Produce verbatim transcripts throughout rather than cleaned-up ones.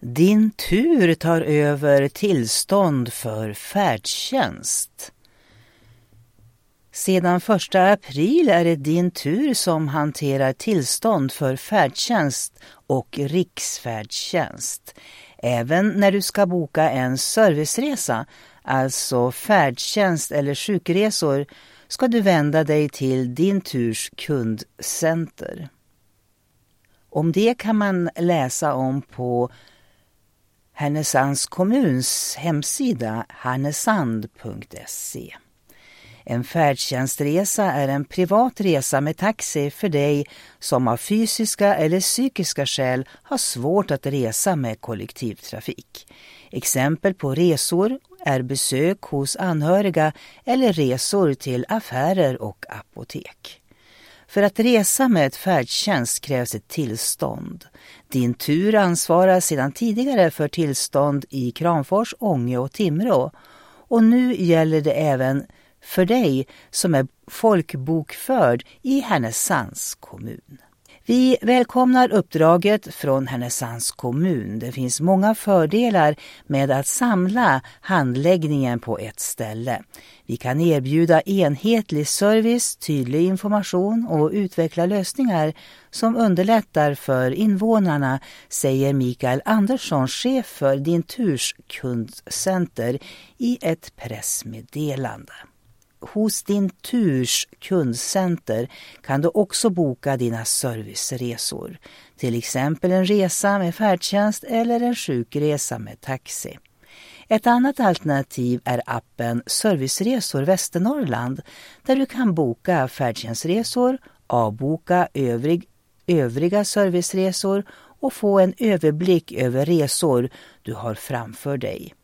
Din tur tar över tillstånd för färdtjänst. Sedan första april är det Din tur som hanterar tillstånd för färdtjänst och riksfärdtjänst. Även när du ska boka en serviceresa, alltså färdtjänst eller sjukresor, ska du vända dig till Din turs kundcenter. Om det kan man läsa om på Härnösands kommuns hemsida härnösand punkt se. En färdtjänstresa är en privat resa med taxi för dig som av fysiska eller psykiska skäl har svårt att resa med kollektivtrafik. Exempel på resor är besök hos anhöriga eller resor till affärer och apotek. För att resa med ett färdtjänst krävs ett tillstånd. Din tur ansvarar sedan tidigare för tillstånd i Kramfors, Ånge och Timrå. Och nu gäller det även för dig som är folkbokförd i Härnösands kommun. Vi välkomnar uppdraget från Härnösands kommun. Det finns många fördelar med att samla handläggningen på ett ställe. Vi kan erbjuda enhetlig service, tydlig information och utveckla lösningar som underlättar för invånarna, säger Mikael Andersson, chef för Din turs kundcenter, i ett pressmeddelande. Hos Din turs kundcenter kan du också boka dina serviceresor, till exempel en resa med färdtjänst eller en sjukresa med taxi. Ett annat alternativ är appen Serviceresor Västernorrland, där du kan boka färdtjänstresor, avboka övrig, övriga serviceresor och få en överblick över resor du har framför dig.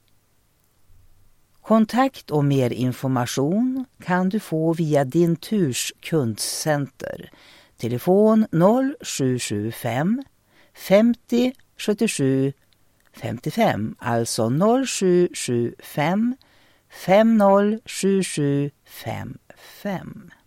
Kontakt och mer information kan du få via Din turs kundcenter. Telefon noll sju sju fem femtio sjuttiosju femtiofem, alltså noll sju sju fem femtio sjuttiosju femtiofem.